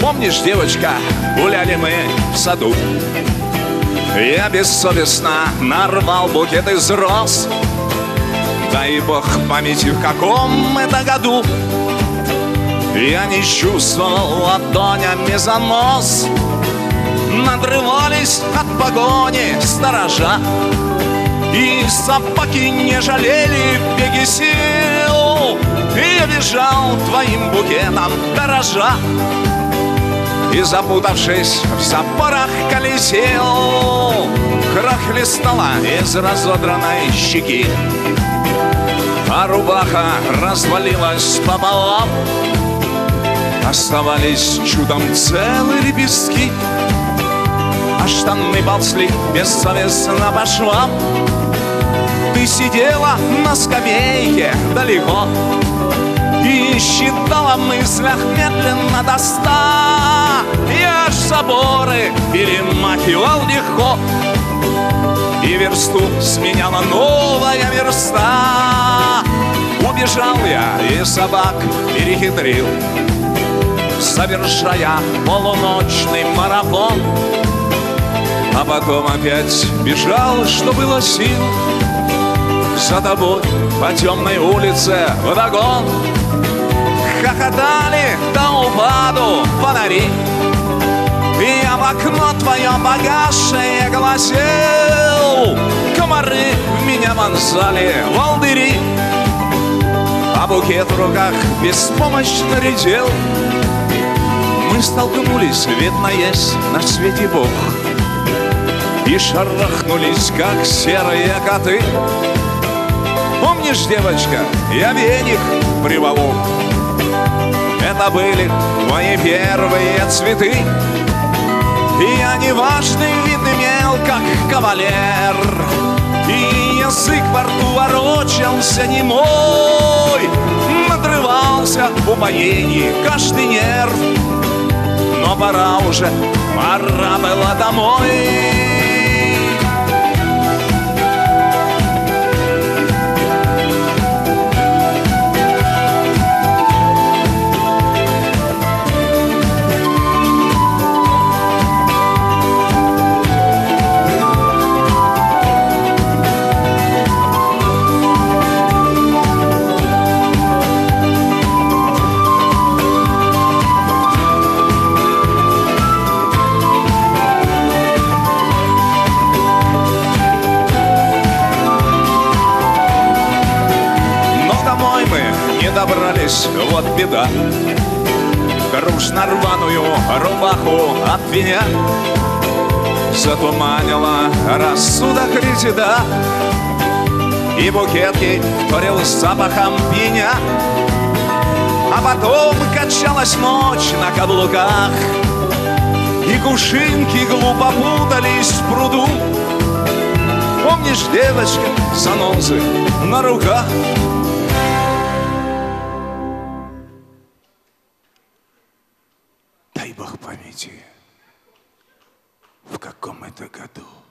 Помнишь, девочка, гуляли мы в саду? Я бессовестно нарвал букет из роз. Дай бог памяти, в каком это году. Я не чувствовал ладонями занос. Надрывались от погони сторожа, и собаки не жалели в беге сил. И я бежал твоим букетом дорожа, и, запутавшись в запорах колесил. Кровь хлестала из разодранной щеки, а рубаха развалилась пополам. Оставались чудом целые лепестки, а штаны ползли бессовестно по швам. Ты сидела на скамейке далеко и считала в мыслях медленно до 100. Я ж соборы перемахивал легко, и версту сменяла новая верста. Убежал я и собак перехитрил, совершая полуночный марафон. А потом опять бежал, что было сил, за тобой по темной улице вдогон. Хохотали до упаду фонари, и я в окно твое погасшее глазел. Комары в меня вонзали волдыри, а букет в руках беспомощно редел. Мы столкнулись, видно, есть на свете Бог, и шарахнулись, как серые коты. Помнишь, девочка, я веник приволок? Это были мои первые цветы, и я неважный вид имел, как кавалер, и язык во рту ворочался немой. Надрывался в упоении каждый нерв, но пора уже, пора было домой. Добрались, вот беда. Грустно рваную рубаху от меня затуманила рассудок резида, и букет ей вторил запахом пеня. А потом качалась ночь на каблуках, и кувшинки глупо путались в пруду. Помнишь, девочка, занозы на руках? Дай бог памяти, в каком это году.